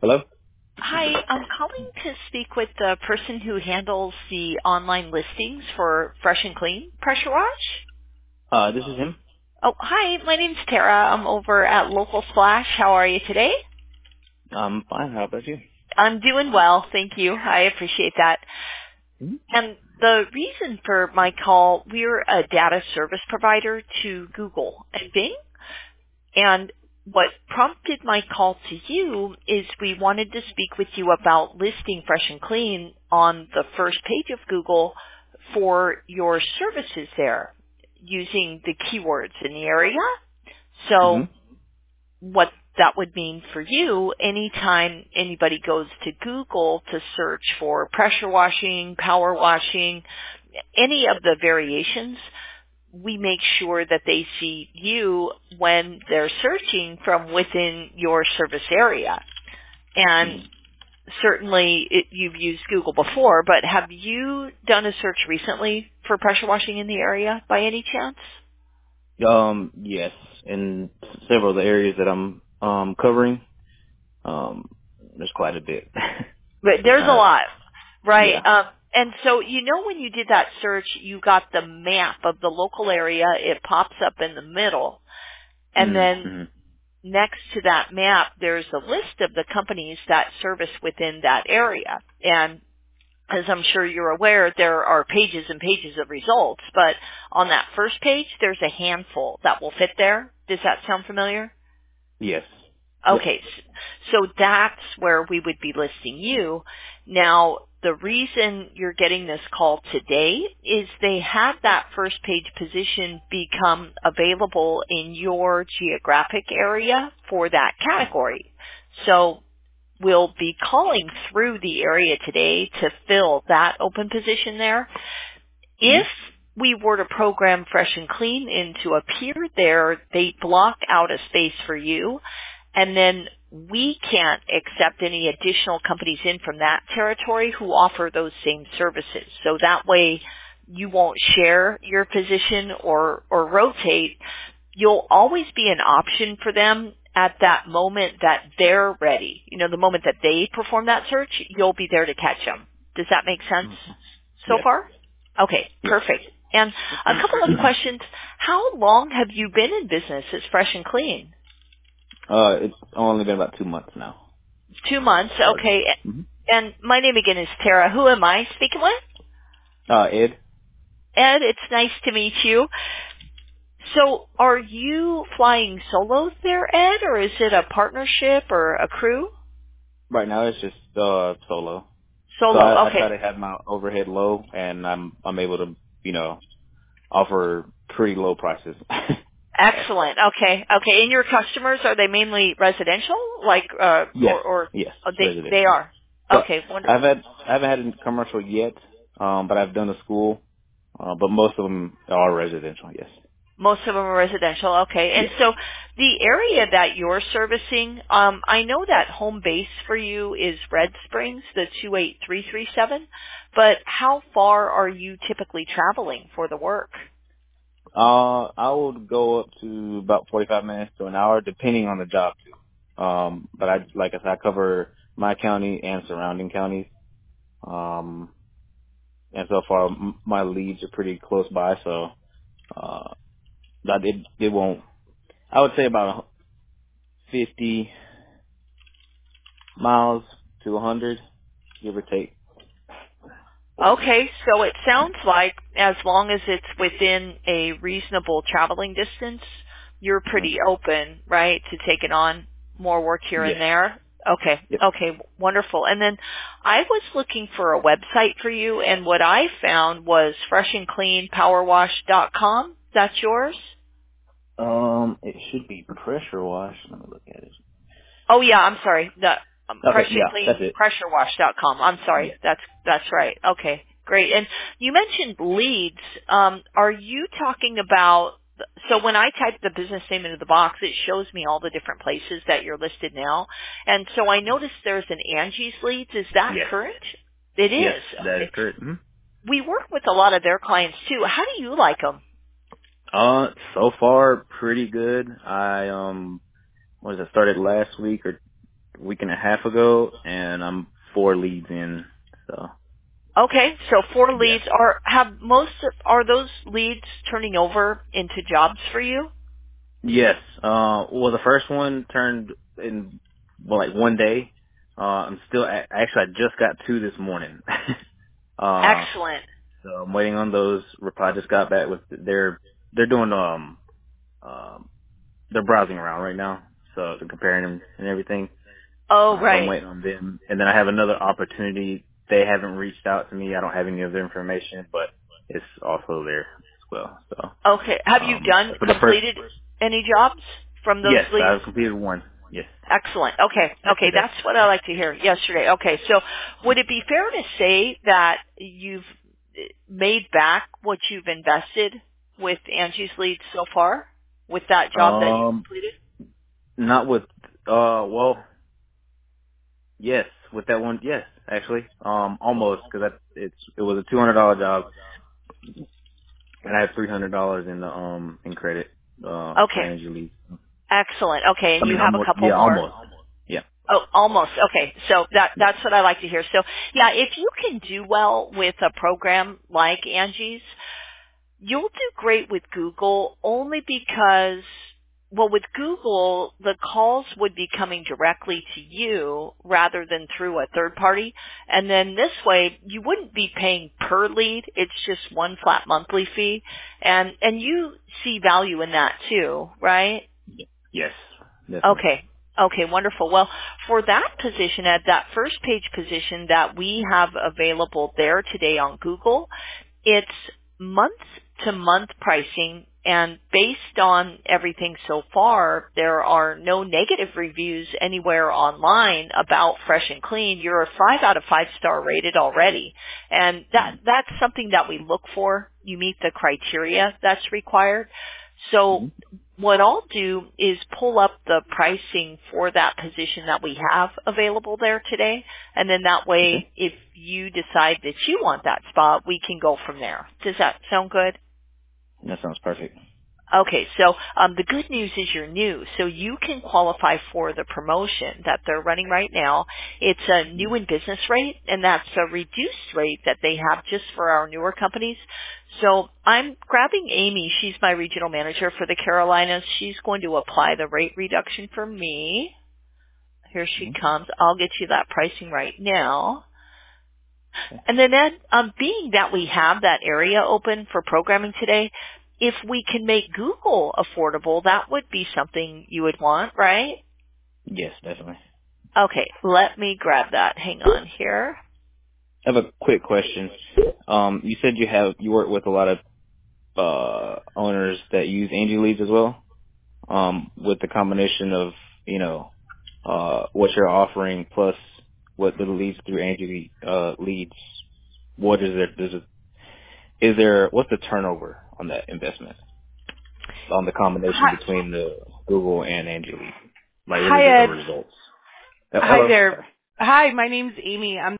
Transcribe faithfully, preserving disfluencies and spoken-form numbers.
Hello? Hi, I'm calling to speak with the person who handles the online listings for Fresh and Clean Pressure Wash. Uh, this is him. Oh, hi, my name's Tara. I'm over at Local Splash. How are you today? Um, fine. How about you? I'm doing well, thank you. I appreciate that. hmm And the reason for my call, we're a data service provider to Google and Bing. And what prompted my call to you is we wanted to speak with you about listing Fresh and Clean on the first page of Google for your services there using the keywords in the area. hmm So what that would mean for you, anytime anybody goes to Google to search for pressure washing, power washing, any of the variations, we make sure that they see you when they're searching from within your service area. And certainly it, you've used Google before, but have you done a search recently for pressure washing in the area by any chance? Um, yes. In several of the areas that I'm um covering, um, there's quite a bit. But so there's a kind of, lot, right? yeah. Um, and so you know when you did that search, you got the map of the local area. It pops up in the middle. And then Mm-hmm. next to that map, there's a list of the companies that service within that area. And as I'm sure you're aware, there are pages and pages of results, but on that first page, there's a handful that will fit there. Does that sound familiar? Yes. Yep. Okay, s- so that's where we would be listing you. Now, the reason you're getting this call today is they had that first page position become available in your geographic area for that category. So we'll be calling through the area today to fill that open position there. hmm If we were to program Fresh and Clean in to appear there, they block out a space for you, and then we can't accept any additional companies in from that territory who offer those same services. So that way you won't share your position or, or rotate. You'll always be an option for them at that moment that they're ready. You know, the moment that they perform that search, you'll be there to catch them. Does that make sense so Yes. far? Okay, Yes. perfect. And a couple of questions. How long have you been in business as Fresh and Clean? uh, it's only been about two months now. Two months, Started. okay. hmm And my name again is Tara. Who am I speaking with? Uh, Ed, Ed, it's nice to meet you. So are you flying solo there, Ed, or is it a partnership or a crew? right now it's just uh solo. So Solo, I, I okay. try to have my overhead low, and I'm I'm able to you know offer pretty low prices. Excellent. Okay. Okay. And your customers, are they mainly residential? Like, uh, Yes, or, or, yes, oh, they, they residential. are. So Okay. Wonderful. I've had I haven't had a commercial yet, um, but I've done a school, uh, but most of them are residential. Yes. Most of them are residential. Okay. And Yes. so the area that you're servicing, um, I know that home base for you is Red Springs, the two eight three three seven, but how far are you typically traveling for the work? Uh, I would go up to about forty-five minutes to an hour, depending on the job too. Um, but I like I said, I cover my county and surrounding counties. Um, and so far m- my leads are pretty close by, so uh, that it it won't. I would say about fifty miles to a hundred, give or take. Okay, so it sounds like as long as it's within a reasonable traveling distance, you're hmm pretty open, right, to taking on more work here and Yes. there. Okay, Yep. okay, wonderful. And then I was looking for a website for you, and what I found was fresh and clean power wash dot com. That's yours? Um, it should be pressure wash. Let me look at it. Oh yeah, I'm sorry. The um, Okay, fresh and yeah, clean that's it. pressure wash dot com. I'm sorry. Yeah. That's that's right. Okay, great. And you mentioned leads. Um, are you talking about? So when I type the business name into the box, it shows me all the different places that you're listed now. And so I noticed there's an Angie's Leads. Is that Yes. current? It Yes, is. that is Okay. correct. hmm We work with a lot of their clients too. How do you like them? Uh, so far pretty good. I um, what was it? Started last week or a week and a half ago, and I'm four leads in. So Okay, so four yeah. leads are have most are those leads turning over into jobs for you? Yes. Uh, well, the first one turned in well, like one day. Uh, I'm still a- actually I just got two this morning. uh, Excellent. so I'm waiting on those. Reply just got back with they're they're doing um um they're browsing around right now, so they're comparing them and everything. Oh, Uh, so I'm right. waiting on them, and then I have another opportunity. They haven't reached out to me. I don't have any of their information, but it's also there as well. So Okay. Have you um, done for the first. completed any jobs from those Yes, leads? I've completed one. Yes, Excellent. Okay. Okay. yesterday. That's what I like to hear. Yesterday. Okay. So would it be fair to say that you've made back what you've invested with Angie's leads so far with that job that you Um, completed? not with. Uh, well, yes, with that one. Yes, actually. Um, almost because it's it was a two hundred dollar job, and I had three hundred dollars in the um in credit uh for Okay. Angie Lee. Excellent. Okay. I And you mean, have a almost. couple Yeah, more? almost. Yeah. Oh, almost. Okay. So that Yeah. that's what I like to hear. So yeah, if you can do well with a program like Angie's, you'll do great with Google only because, well, with Google, the calls would be coming directly to you rather than through a third party. And then this way, you wouldn't be paying per lead. It's just one flat monthly fee. And, and you see value in that too, right? Yes, definitely. Okay. Okay, wonderful. Well, for that position, at that first page position that we have available there today on Google, it's month to month pricing, and based on everything so far, there are no negative reviews anywhere online about Fresh and Clean. You're a five out of five star rated already. And that, that's something that we look for. You meet the criteria that's required. So Mm-hmm. what I'll do is pull up the pricing for that position that we have available there today, and then that Okay. way, if you decide that you want that spot, we can go from there. Does that sound good? That sounds perfect. Okay, so um, the good news is you're new, so you can qualify for the promotion that they're running right now. It's a new in business rate, and that's a reduced rate that they have just for our newer companies. So I'm grabbing Amy. She's my regional manager for the Carolinas. She's going to apply the rate reduction for me. Here she Mm-hmm. comes. I'll get you that pricing right now. Okay. And then, Ed, um, being that we have that area open for programming today, if we can make Google affordable, that would be something you would want, right? Yes, definitely. Okay, let me grab that. Hang on here. I have a quick question. Um, you said you have you work with a lot of uh owners that use Angie Leads as well. Um, with the combination of you know uh what you're offering plus what the leads through Angie uh leads. What is there? Does it, is there what's the turnover on that investment on the combination Hi, between the Google and Angie Leads? Like, what is hi the Ed. results? Uh, Hi hello. there. Sorry. Hi, my name's Amy. I'm